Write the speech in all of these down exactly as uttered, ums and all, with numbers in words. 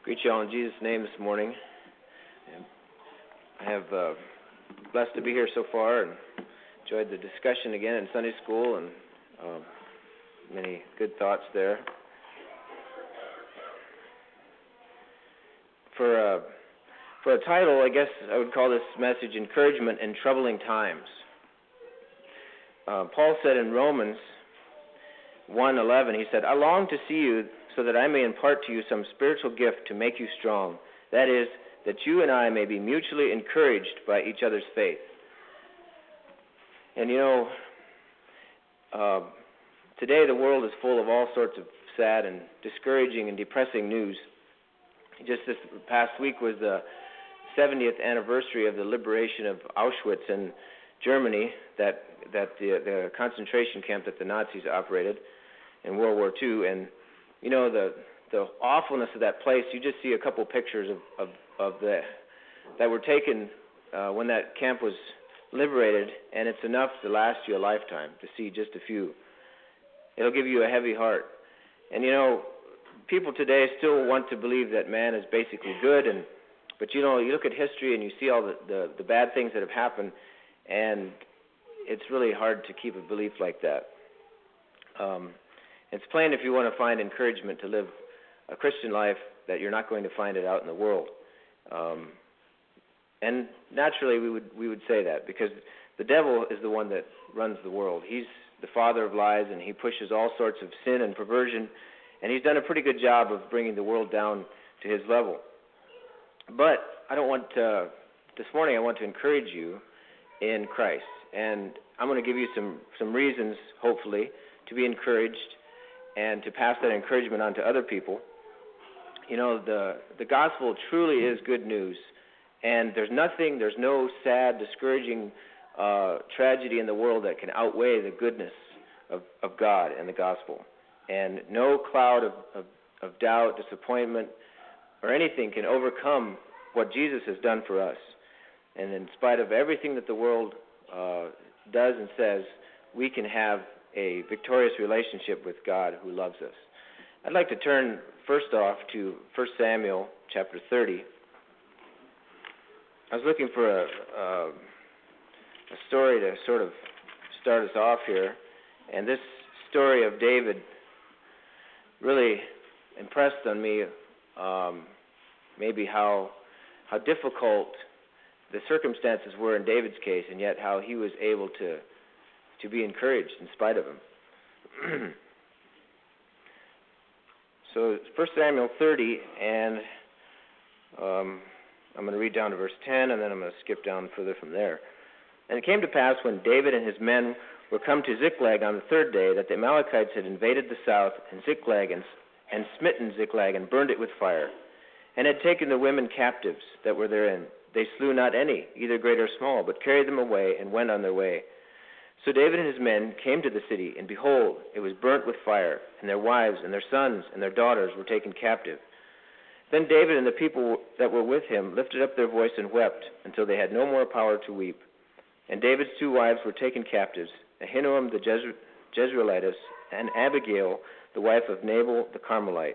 Greet you all in Jesus' name this morning. I have uh, blessed to be here so far and enjoyed the discussion again in Sunday school and uh, many good thoughts there. For uh, for a title, I guess I would call this message "Encouragement in Troubling Times." Uh, Paul said in Romans one eleven, he said, "I long to see you so that I may impart to you some spiritual gift to make you strong. That is, that you and I may be mutually encouraged by each other's faith." And you know, uh, today the world is full of all sorts of sad and discouraging and depressing news. Just this past week was the seventieth anniversary of the liberation of Auschwitz in Germany, that that the, the concentration camp that the Nazis operated in World War Two. And you know, the the awfulness of that place. You just see a couple pictures of of, of the that were taken uh, when that camp was liberated, and it's enough to last you a lifetime to see just a few. It'll give you a heavy heart. And you know, people today still want to believe that man is basically good, and but you know, you look at history and you see all the, the, the bad things that have happened, and it's really hard to keep a belief like that. Um, it's plain if you want to find encouragement to live a Christian life that you're not going to find it out in the world. Um, and naturally we would we would say that because the devil is the one that runs the world. He's the father of lies, and he pushes all sorts of sin and perversion, and he's done a pretty good job of bringing the world down to his level. But I don't want to, this morning I want to encourage you in Christ. And I'm going to give you some, some reasons, hopefully, to be encouraged and to pass that encouragement on to other people. You know, the, the gospel truly is good news. And there's nothing, there's no sad, discouraging uh, tragedy in the world that can outweigh the goodness of, of God and the gospel. And no cloud of, of, of doubt, disappointment, or anything can overcome what Jesus has done for us. And in spite of everything that the world uh, does and says, we can have a victorious relationship with God who loves us. I'd like to turn first off to First Samuel chapter thirty. I was looking for a, a, a story to sort of start us off here, and this story of David really impressed on me um, maybe how how difficult the circumstances were in David's case, and yet how he was able to to be encouraged in spite of them. So First Samuel thirty, and um, I'm going to read down to verse ten, and then I'm going to skip down further from there. "And it came to pass when David and his men were come to Ziklag on the third day that the Amalekites had invaded the south and Ziklag and, and smitten Ziklag and burned it with fire, and had taken the women captives that were therein. They slew not any, either great or small, but carried them away and went on their way. So David and his men came to the city, and behold, it was burnt with fire, and their wives and their sons and their daughters were taken captive. Then David and the people that were with him lifted up their voice and wept until they had no more power to weep. And David's two wives were taken captives, Ahinoam the Jezre- Jezreelitess, and Abigail, the wife of Nabal the Carmelite."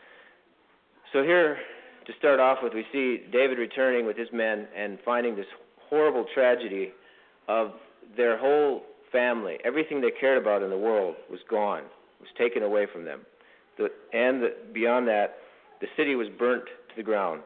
So here, to start off with, we see David returning with his men and finding this horrible tragedy of their whole family. Everything they cared about in the world was gone, was taken away from them. The, and the, beyond that, the city was burnt to the ground.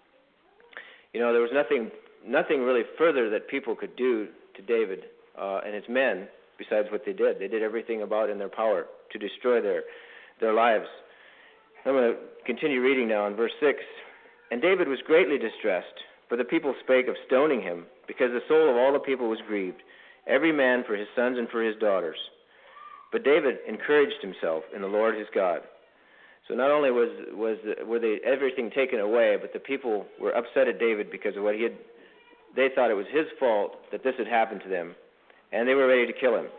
You know, there was nothing nothing really further that people could do to David uh, and his men besides what they did. They did everything about in their power to destroy their, their lives. I'm going to continue reading now in verse six. "And David was greatly distressed, for the people spake of stoning him, because the soul of all the people was grieved, every man for his sons and for his daughters. But David encouraged himself in the Lord his God." So not only was was were they everything taken away, but the people were upset at David because of what he had. They thought it was his fault that this had happened to them, and they were ready to kill him.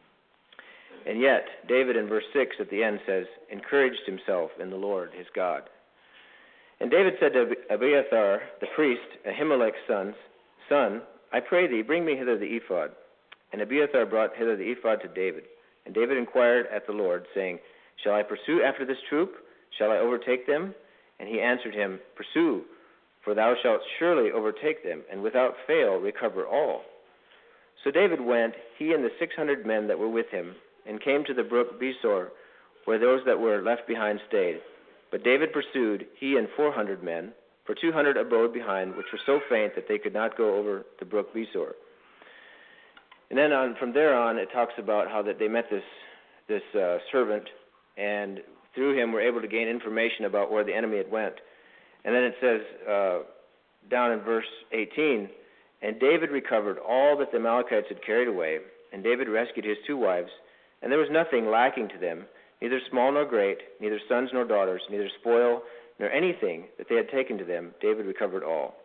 And yet, David in verse six at the end says, encouraged himself in the Lord his God. "And David said to Abiathar the priest, Ahimelech's son, son, I pray thee, bring me hither the ephod. And Abiathar brought hither the ephod to David. And David inquired at the Lord, saying, Shall I pursue after this troop? Shall I overtake them? And he answered him, Pursue, for thou shalt surely overtake them, and without fail recover all. So David went, he and the six hundred men that were with him, and came to the brook Besor, where those that were left behind stayed. But David pursued, he and four hundred men, for two hundred abode behind, which were so faint that they could not go over the brook Besor. And then on, from there on, it talks about how that they met this this uh, servant, and through him were able to gain information about where the enemy had went. And then it says uh, down in verse eighteen, and David recovered all that the Amalekites had carried away, and David rescued his two wives, and there was nothing lacking to them, neither small nor great, neither sons nor daughters, neither spoil nor anything that they had taken to them. David recovered all.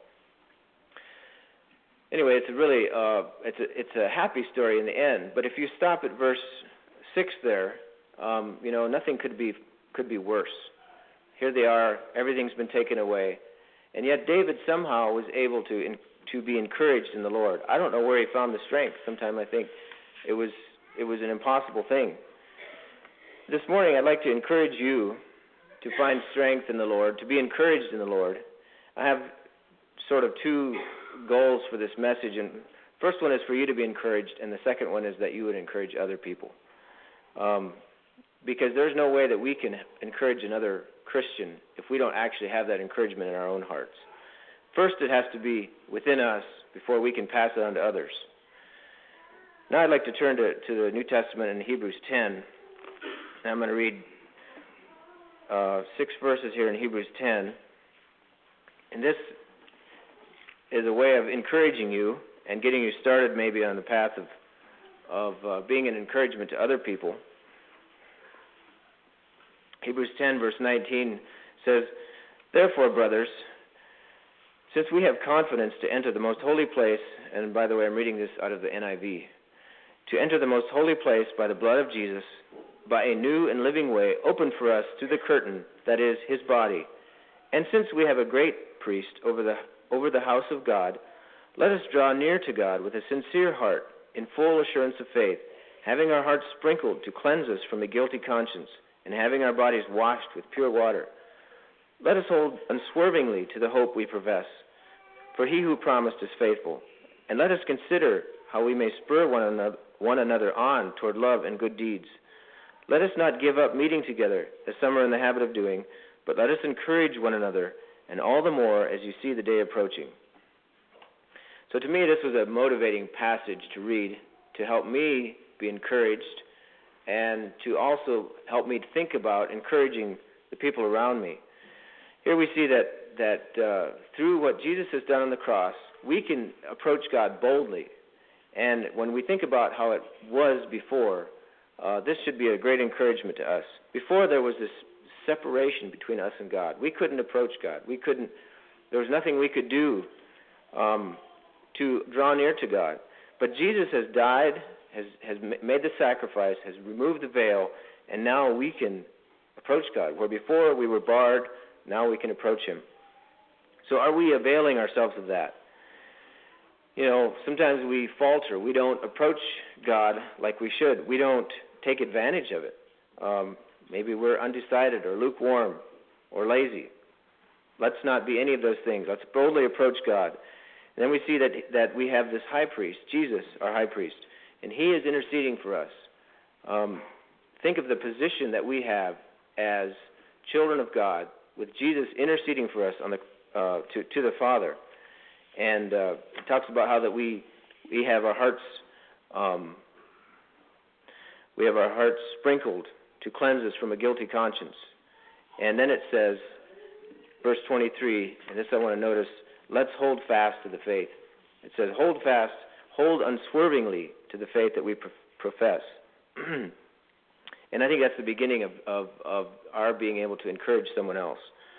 Anyway, it's a really uh, it's a it's a happy story in the end. But if you stop at verse six there, um, you know nothing could be could be worse. Here they are, everything's been taken away, and yet David somehow was able to in, to be encouraged in the Lord. I don't know where he found the strength. Sometimes I think it was it was an impossible thing. This morning, I'd like to encourage you to find strength in the Lord, to be encouraged in the Lord. I have sort of two goals for this message, and first one is for you to be encouraged, and the second one is that you would encourage other people. Um, because there's no way that we can encourage another Christian if we don't actually have that encouragement in our own hearts. First, it has to be within us before we can pass it on to others. Now I'd like to turn to, to the New Testament in Hebrews ten, and I'm going to read uh, six verses here in Hebrews ten, and this is a way of encouraging you and getting you started maybe on the path of of uh, being an encouragement to other people. Hebrews ten, verse nineteen says, Therefore, brothers, since we have confidence to enter the most holy place, and by the way, I'm reading this out of the N I V, to enter the most holy place by the blood of Jesus, by a new and living way opened for us through the curtain, that is, his body. And since we have a great priest over the over the house of God, let us draw near to God with a sincere heart, in full assurance of faith, having our hearts sprinkled to cleanse us from a guilty conscience, and having our bodies washed with pure water. Let us hold unswervingly to the hope we profess, for he who promised is faithful. And let us consider how we may spur one another, one another on toward love and good deeds. Let us not give up meeting together, as some are in the habit of doing, but let us encourage one another, and all the more as you see the day approaching. So to me, this was a motivating passage to read, to help me be encouraged, and to also help me think about encouraging the people around me. Here we see that, that uh, through what Jesus has done on the cross, we can approach God boldly. And when we think about how it was before, uh, this should be a great encouragement to us. Before, there was this separation between us and God. We couldn't approach God. We couldn't. There was nothing we could do um, to draw near to God. But Jesus has died, has has made the sacrifice, has removed the veil, and now we can approach God. Where before we were barred, now we can approach him. So are we availing ourselves of that? You know, sometimes we falter. We don't approach God like we should. We don't take advantage of it. Um, maybe we're undecided or lukewarm or lazy. Let's not be any of those things. Let's boldly approach God. And then we see that that we have this high priest, Jesus, our high priest, and he is interceding for us. Um, think of the position that we have as children of God, with Jesus interceding for us on the uh, to to the Father. And uh, it talks about how that we we have our hearts um, we have our hearts sprinkled to cleanse us from a guilty conscience. And then it says, verse twenty-three, and this I want to notice, let's hold fast to the faith. It says, hold fast, hold unswervingly to the faith that we pro- profess. And I think that's the beginning of, of, of our being able to encourage someone else.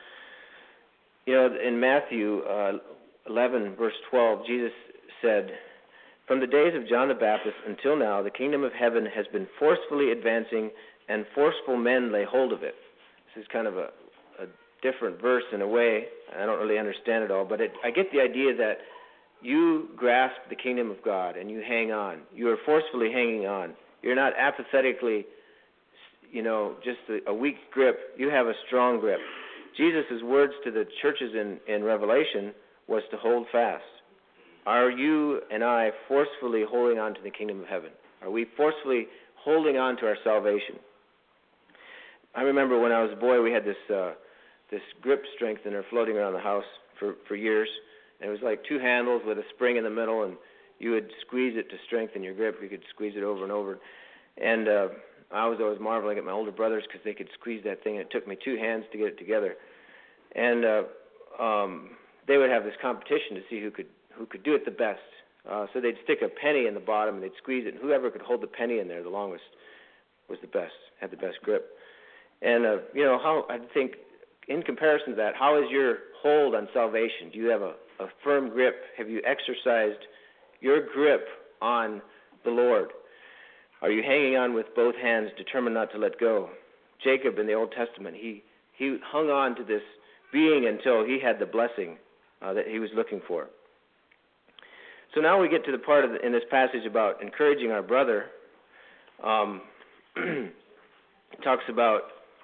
You know, in Matthew uh, eleven, verse twelve, Jesus said, from the days of John the Baptist until now, the kingdom of heaven has been forcefully advancing, and forceful men lay hold of it. This is kind of a, a different verse in a way. I don't really understand it all, but it, I get the idea that you grasp the kingdom of God and you hang on. You are forcefully hanging on. You're not apathetically, you know, just a, a weak grip. You have a strong grip. Jesus' words to the churches in, in Revelation was to hold fast. Are you and I forcefully holding on to the kingdom of heaven? Are we forcefully holding on to our salvation? I remember when I was a boy, we had this uh, this grip strengthener floating around the house for, for years. And it was like two handles with a spring in the middle, and you would squeeze it to strengthen your grip. You could squeeze it over and over. And uh, I was always marveling at my older brothers because they could squeeze that thing, and it took me two hands to get it together. And uh, um, they would have this competition to see who could who could do it the best. Uh, so they'd stick a penny in the bottom, and they'd squeeze it, and whoever could hold the penny in there the longest was the best, had the best grip. And, uh, you know, how I think in comparison to that, how is your hold on salvation? Do you have a, a firm grip? Have you exercised your grip on the Lord? Are you hanging on with both hands, determined not to let go? Jacob in the Old Testament, he, he hung on to this being until he had the blessing uh, that he was looking for. So now we get to the part of the, in this passage about encouraging our brother. Um, it talks about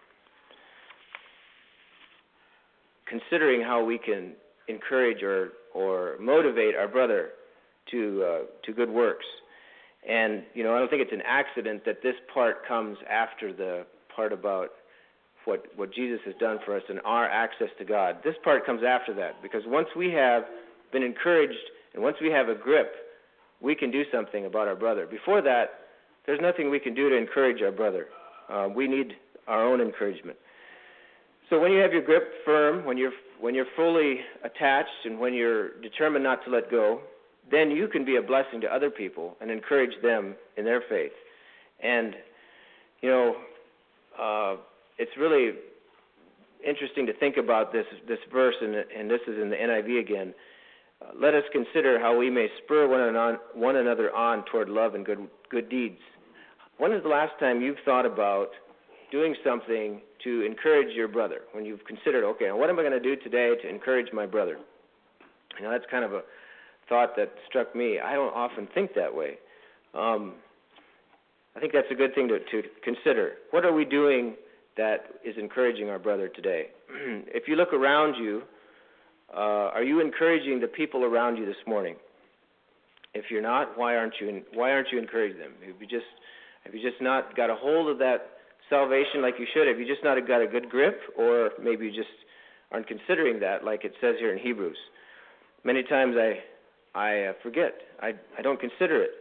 considering how we can encourage or, or motivate our brother to uh, to good works. And, you know, I don't think it's an accident that this part comes after the part about what what Jesus has done for us and our access to God. This part comes after that, because once we have been encouraged and once we have a grip, we can do something about our brother. Before that, there's nothing we can do to encourage our brother. Uh, we need our own encouragement. So when you have your grip firm, when you're when you're fully attached, and when you're determined not to let go, then you can be a blessing to other people and encourage them in their faith. And, you know, uh, it's really interesting to think about this this verse, and, and this is in the N I V again. Uh, let us consider how we may spur one, on, one another on toward love and good good deeds. When is the last time you've thought about doing something to encourage your brother? When you've considered, okay, what am I going to do today to encourage my brother? You know, that's kind of a thought that struck me. I don't often think that way. Um, I think that's a good thing to, to consider. What are we doing that is encouraging our brother today? If you look around you, uh, are you encouraging the people around you this morning? If you're not, why aren't you? Why aren't you encouraging them? Have you just have you just not got a hold of that salvation like you should? Have you just not got a good grip, or maybe you just aren't considering that, like it says here in Hebrews? Many times I I uh, forget. I I don't consider it.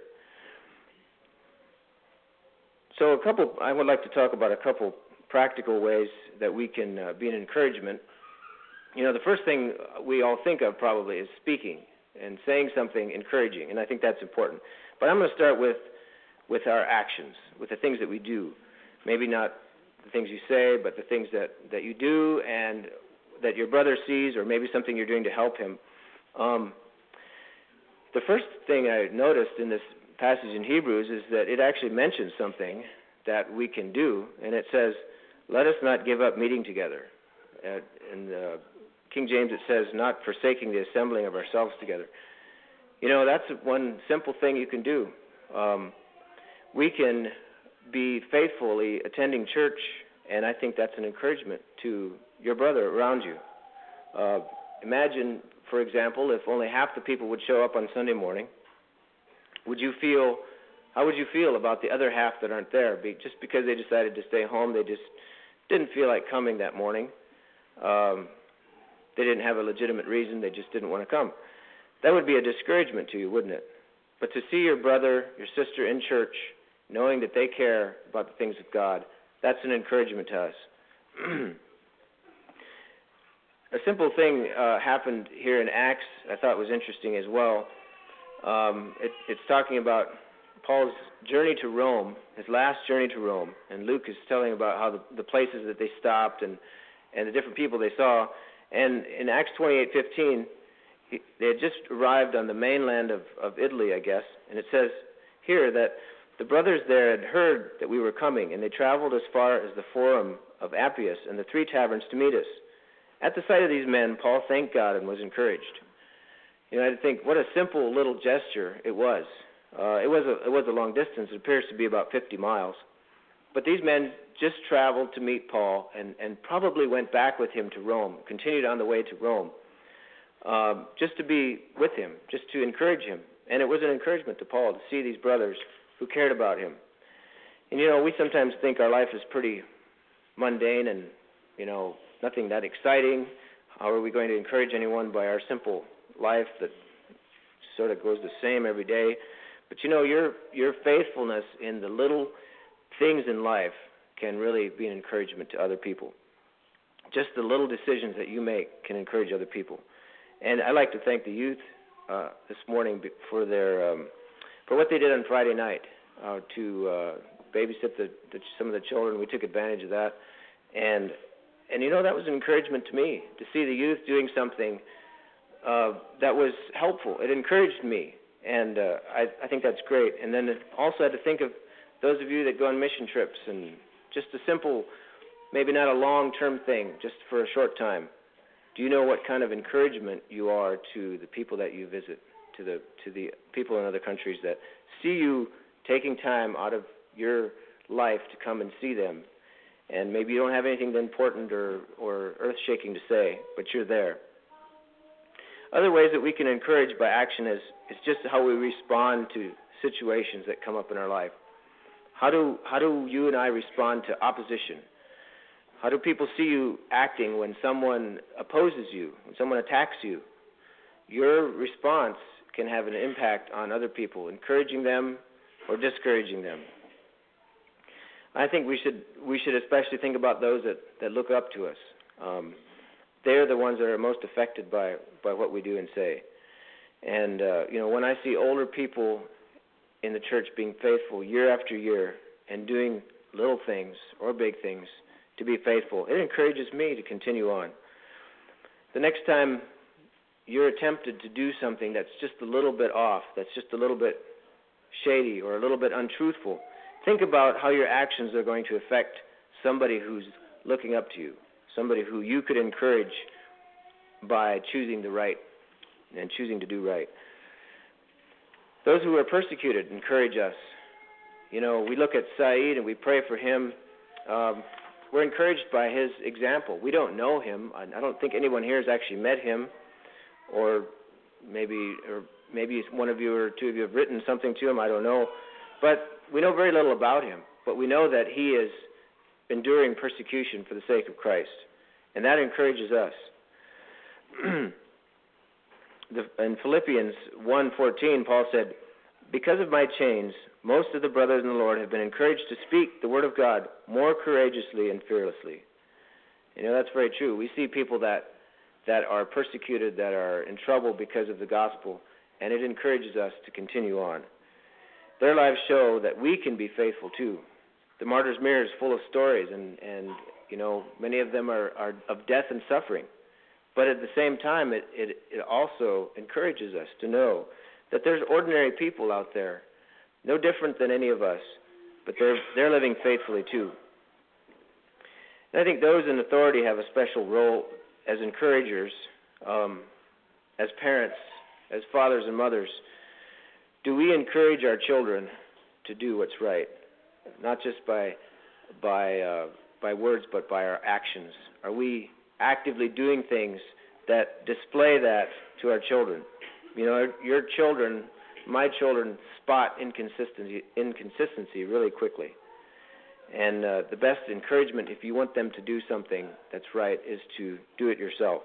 So a couple. I would like to talk about a couple practical ways that we can uh, be an encouragement. You know, the first thing we all think of probably is speaking and saying something encouraging, and I think that's important. But I'm going to start with with our actions, with the things that we do. Maybe not the things you say, but the things that, that you do and that your brother sees, or maybe something you're doing to help him. Um, the first thing I noticed in this passage in Hebrews is that it actually mentions something that we can do, and it says, let us not give up meeting together. Uh, in the King James it says, not forsaking the assembling of ourselves together. You know, that's one simple thing you can do. Um, we can be faithfully attending church, and I think that's an encouragement to your brother around you. Uh, imagine, for example, if only half the people would show up on Sunday morning. Would you feel, how would you feel about the other half that aren't there? Be, just because they decided to stay home, they just didn't feel like coming that morning. Um, they didn't have a legitimate reason, they just didn't want to come. That would be a discouragement to you, wouldn't it? But to see your brother, your sister in church, knowing that they care about the things of God, that's an encouragement to us. A simple thing uh, happened here in Acts I thought was interesting as well. Um, it, it's talking about Paul's journey to Rome, his last journey to Rome, and Luke is telling about how the, the places that they stopped and, and the different people they saw. And in Acts twenty-eight fifteen, he, they had just arrived on the mainland of, of Italy, I guess, and it says here that the brothers there had heard that we were coming, and they traveled as far as the Forum of Appius and the Three Taverns to meet us. At the sight of these men, Paul thanked God and was encouraged. You know, I think what a simple little gesture it was. Uh, it was a, it was a long distance. It appears to be about fifty miles. but these men just traveled to meet Paul and, and probably went back with him to Rome, continued on the way to Rome, uh, just to be with him, just to encourage him. And it was an encouragement to Paul to see these brothers who cared about him. And, you know, we sometimes think our life is pretty mundane and, you know, nothing that exciting. How are we going to encourage anyone by our simple life that sort of goes the same every day? But, you know, your your faithfulness in the little things in life can really be an encouragement to other people. Just the little decisions that you make can encourage other people. And I'd like to thank the youth uh, this morning for their um, for what they did on Friday night uh, to uh, babysit the, the, some of the children. We took advantage of that. And, and you know, that was an encouragement to me, to see the youth doing something uh, that was helpful. It encouraged me, and uh, I, I think that's great. And then also I had to think of those of you that go on mission trips and just a simple, maybe not a long-term thing, just for a short time. Do you know what kind of encouragement you are to the people that you visit, to the to the people in other countries that see you taking time out of your life to come and see them? And maybe you don't have anything important or, or earth-shaking to say, but you're there. Other ways that we can encourage by action is, is just how we respond to situations that come up in our life. How do how do you and I respond to opposition? How do people see you acting when someone opposes you, when someone attacks you? Your response can have an impact on other people, encouraging them or discouraging them. I think we should we should especially think about those that, that look up to us. Um, they're the ones that are most affected by, by what we do and say. And, uh, you know, when I see older people in the church being faithful year after year and doing little things or big things to be faithful, it encourages me to continue on. The next time you're tempted to do something that's just a little bit off, that's just a little bit shady or a little bit untruthful, think about how your actions are going to affect somebody who's looking up to you, somebody who you could encourage by choosing the right and choosing to do right. Those who are persecuted encourage us. You know, we look at Saeed and we pray for him. Um, we're encouraged by his example. We don't know him. I don't think anyone here has actually met him, or maybe or maybe one of you or two of you have written something to him. I don't know. But we know very little about him. But we know that he is enduring persecution for the sake of Christ. And that encourages us. the, in Philippians one fourteen, Paul said, "Because of my chains, most of the brothers in the Lord have been encouraged to speak the word of God more courageously and fearlessly." You know, that's very true. We see people that, that are persecuted, that are in trouble because of the gospel, and it encourages us to continue on. Their lives show that we can be faithful too. The Martyr's Mirror is full of stories, and, and you know, many of them are, are of death and suffering. But at the same time, it, it, it also encourages us to know that there's ordinary people out there, no different than any of us, but they're they're living faithfully too. And I think those in authority have a special role as encouragers, um, as parents, as fathers and mothers. Do we encourage our children to do what's right, not just by by uh, by words, but by our actions? Are we actively doing things that display that to our children? You know, your children, my children, spot inconsistency, inconsistency really quickly. And uh, the best encouragement, if you want them to do something that's right, is to do it yourself.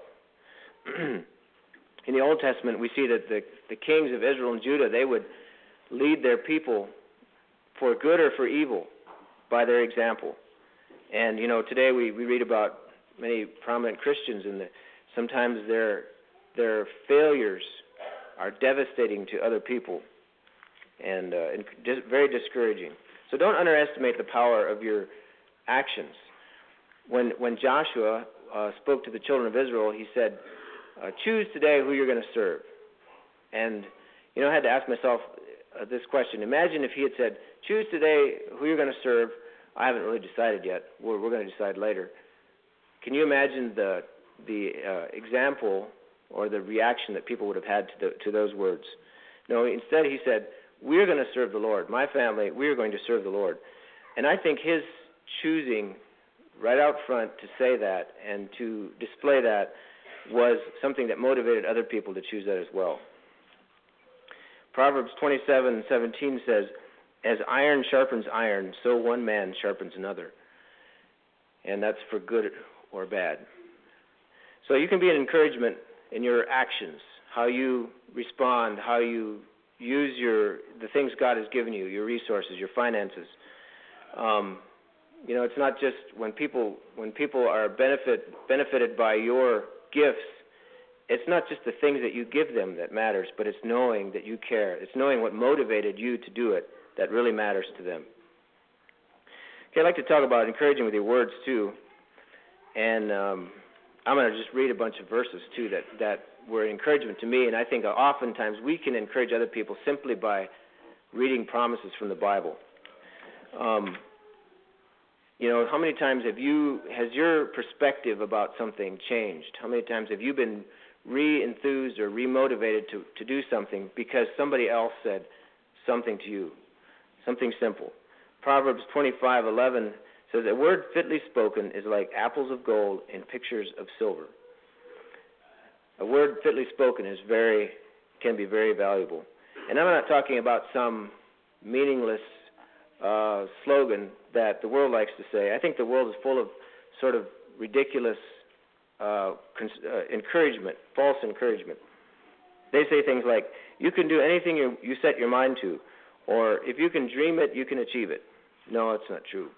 In the Old Testament, we see that the, the kings of Israel and Judah, they would lead their people for good or for evil by their example. And, you know, today we, we read about many prominent Christians, and the, sometimes their their failures are devastating to other people and, uh, and dis- very discouraging. So don't underestimate the power of your actions. When when Joshua uh, spoke to the children of Israel, he said, uh, choose today who you're going to serve. And, you know, I had to ask myself uh, this question. Imagine if he had said, choose today who you're going to serve. I haven't really decided yet. We're, we're going to decide later. Can you imagine the the uh, example or the reaction that people would have had to, the, to those words? No, instead he said, we're going to serve the Lord. My family, we're going to serve the Lord. And I think his choosing right out front to say that and to display that was something that motivated other people to choose that as well. Proverbs twenty-seven seventeen says, "As iron sharpens iron, so one man sharpens another." And that's for good or bad. So you can be an encouragement in your actions, how you respond, how you use your the things God has given you, your resources, your finances. Um, you know, it's not just when people when people are benefit benefited by your gifts. It's not just the things that you give them that matters, but it's knowing that you care. It's knowing what motivated you to do it that really matters to them. Okay, I'd like to talk about encouraging with your words too, and um, I'm going to just read a bunch of verses too that that were encouragement to me, and I think oftentimes we can encourage other people simply by reading promises from the Bible. Um, you know, how many times have you, has your perspective about something changed? How many times have you been re-enthused or re-motivated to, to do something because somebody else said something to you, something simple? Proverbs twenty-five eleven says, "A word fitly spoken is like apples of gold in pictures of silver." A word fitly spoken is very, can be very valuable. And I'm not talking about some meaningless uh, slogan that the world likes to say. I think the world is full of sort of ridiculous uh, cons- uh, encouragement, false encouragement. They say things like, "You can do anything you, you set your mind to," or "If you can dream it, you can achieve it." No, it's not true.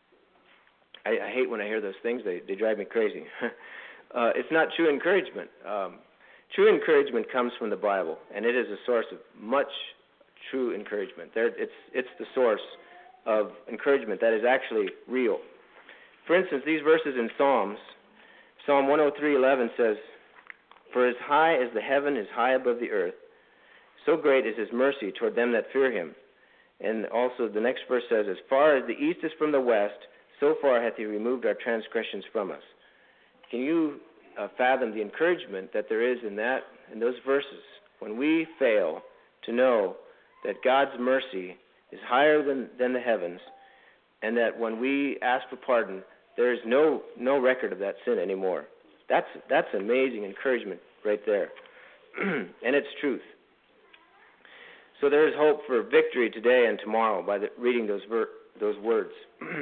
I, I hate when I hear those things. They, they drive me crazy. Uh, it's not true encouragement. Um, true encouragement comes from the Bible, and it is a source of much true encouragement. There, it's, it's the source of encouragement that is actually real. For instance, these verses in Psalms, Psalm one oh three eleven says, "For as high as the heaven is high above the earth, so great is his mercy toward them that fear him." And also the next verse says, "As far as the east is from the west, so far hath he removed our transgressions from us." Can you uh, fathom the encouragement that there is in that, in those verses, when we fail to know that God's mercy is higher than, than the heavens, and that when we ask for pardon, there is no no record of that sin anymore? That's that's amazing encouragement right there, and it's truth. So there is hope for victory today and tomorrow by the, reading those ver, those words.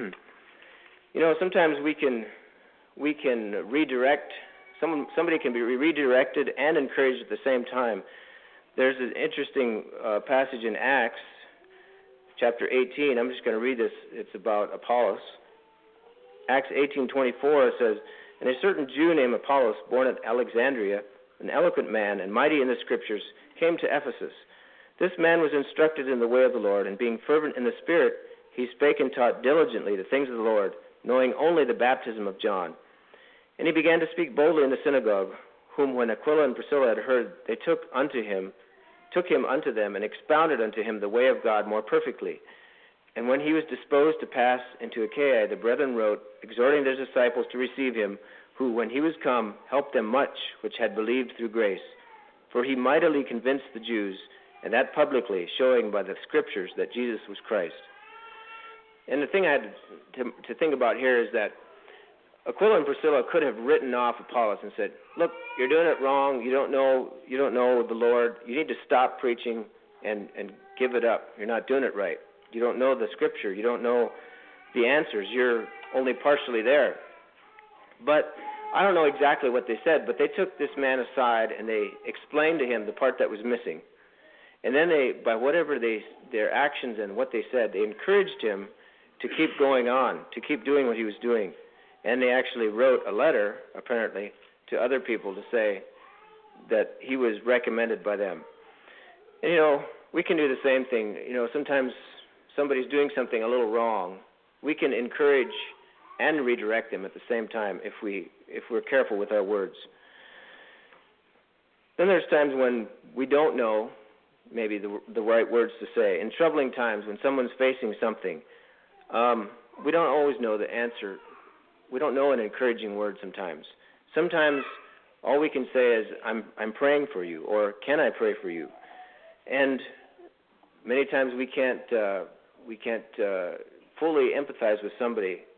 You know, sometimes we can. We can redirect, someone, somebody can be redirected and encouraged at the same time. There's an interesting uh, passage in Acts, chapter eighteen. I'm just going to read this. It's about Apollos. Acts eighteen twenty-four says, "And a certain Jew named Apollos, born at Alexandria, an eloquent man and mighty in the Scriptures, came to Ephesus. This man was instructed in the way of the Lord, and being fervent in the Spirit, he spake and taught diligently the things of the Lord, knowing only the baptism of John. And he began to speak boldly in the synagogue, whom when Aquila and Priscilla had heard, they took unto him, took him unto them, and expounded unto him the way of God more perfectly. And when he was disposed to pass into Achaia, the brethren wrote, exhorting their disciples to receive him, who, when he was come, helped them much which had believed through grace. For he mightily convinced the Jews, and that publicly, showing by the Scriptures that Jesus was Christ." And the thing I had to, to think about here is that Aquila and Priscilla could have written off Apollos and said, "Look, you're doing it wrong. You don't know. You don't know the Lord. You need to stop preaching and and give it up. You're not doing it right. You don't know the Scripture. You don't know the answers. You're only partially there." But I don't know exactly what they said, but they took this man aside and they explained to him the part that was missing. And then they, by whatever they, their actions and what they said, they encouraged him to keep going on, to keep doing what he was doing. And they actually wrote a letter, apparently, to other people to say that he was recommended by them. And, you know, we can do the same thing. You know, sometimes somebody's doing something a little wrong. We can encourage and redirect them at the same time if we if we're careful with our words. Then there's times when we don't know maybe the the right words to say. In troubling times when someone's facing something, um, we don't always know the answer. We don't know an encouraging word sometimes. Sometimes all we can say is, I'm I'm praying for you, or can I pray for you? And many times we can't uh, we can't uh, fully empathize with somebody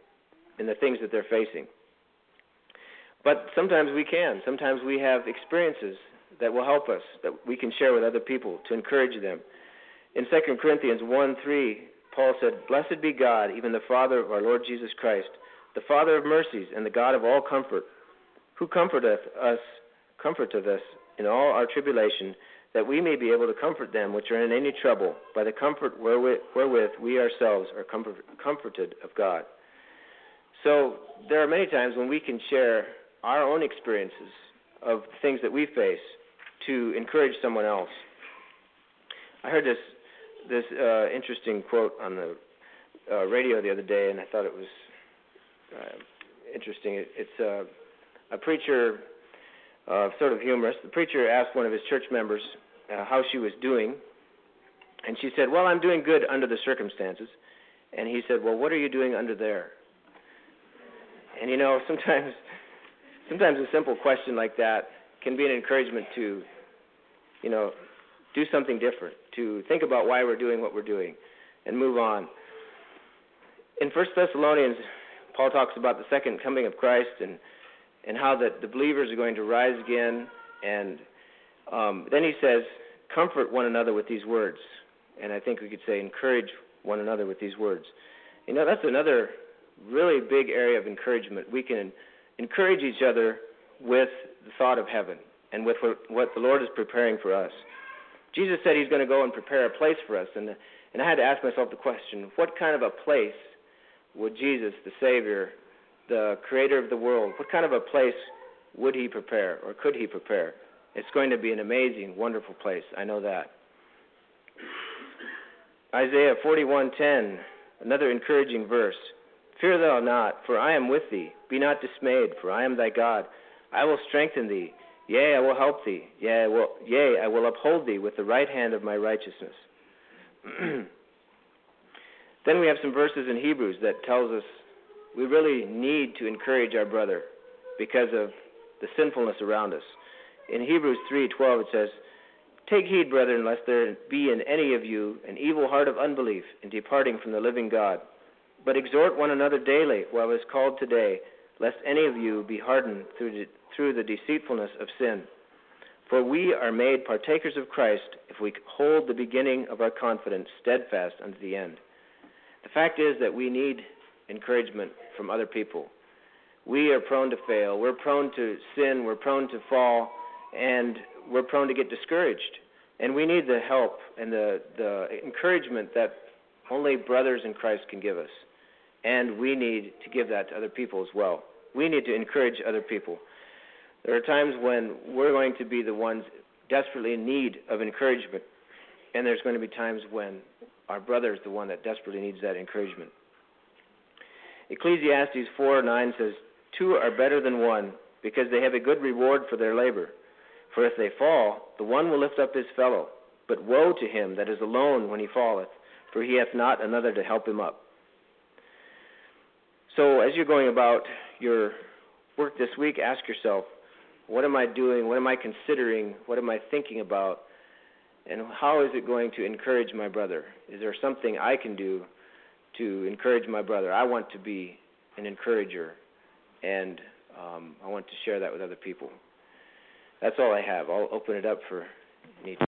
in the things that they're facing. But sometimes we can. Sometimes we have experiences that will help us, that we can share with other people to encourage them. In Second Corinthians one three, Paul said, "Blessed be God, even the Father of our Lord Jesus Christ, the Father of mercies and the God of all comfort, who comforteth us, comforteth us in all our tribulation, that we may be able to comfort them which are in any trouble, by the comfort wherewith, wherewith we ourselves are comfort, comforted of God." So there are many times when we can share our own experiences of things that we face to encourage someone else. I heard this this uh, interesting quote on the uh, radio the other day, and I thought it was uh, interesting. It, it's uh, a preacher, uh, sort of humorous. The preacher asked one of his church members uh, how she was doing, and she said, "Well, I'm doing good under the circumstances." And he said, "Well, what are you doing under there?" And you know, sometimes, sometimes a simple question like that can be an encouragement to, you know, do something different, to think about why we're doing what we're doing, and move on. In First Thessalonians, Paul talks about the second coming of Christ and and how that the believers are going to rise again. And um, then he says, "Comfort one another with these words." And I think we could say, encourage one another with these words. You know, that's another really big area of encouragement. We can encourage each other with the thought of heaven and with what the Lord is preparing for us. Jesus said he's going to go and prepare a place for us, and and I had to ask myself the question, what kind of a place would Jesus, the Savior, the Creator of the world, what kind of a place would he prepare, or could he prepare? It's going to be an amazing, wonderful place. I know that. Isaiah forty-one ten, another encouraging verse. "Fear thou not, for I am with thee. Be not dismayed, for I am thy God. I will strengthen thee. Yea, I will help thee. Yea, I will, yea, I will uphold thee with the right hand of my righteousness." Then we have some verses in Hebrews that tells us we really need to encourage our brother because of the sinfulness around us. In Hebrews three twelve it says, "Take heed, brethren, lest there be in any of you an evil heart of unbelief in departing from the living God. But exhort one another daily while it is called today, lest any of you be hardened through the, through the deceitfulness of sin. For we are made partakers of Christ if we hold the beginning of our confidence steadfast unto the end." The fact is that we need encouragement from other people. We are prone to fail. We're prone to sin. We're prone to fall. And we're prone to get discouraged. And we need the help and the, the encouragement that only brothers in Christ can give us. And we need to give that to other people as well. We need to encourage other people. There are times when we're going to be the ones desperately in need of encouragement. And there's going to be times when our brother is the one that desperately needs that encouragement. Ecclesiastes four nine says, "Two are better than one, because they have a good reward for their labor. For if they fall, the one will lift up his fellow. But woe to him that is alone when he falleth, for he hath not another to help him up." So as you're going about your work this week, ask yourself, what am I doing? What am I considering? What am I thinking about? And how is it going to encourage my brother? Is there something I can do to encourage my brother? I want to be an encourager, and um, I want to share that with other people. That's all I have. I'll open it up for any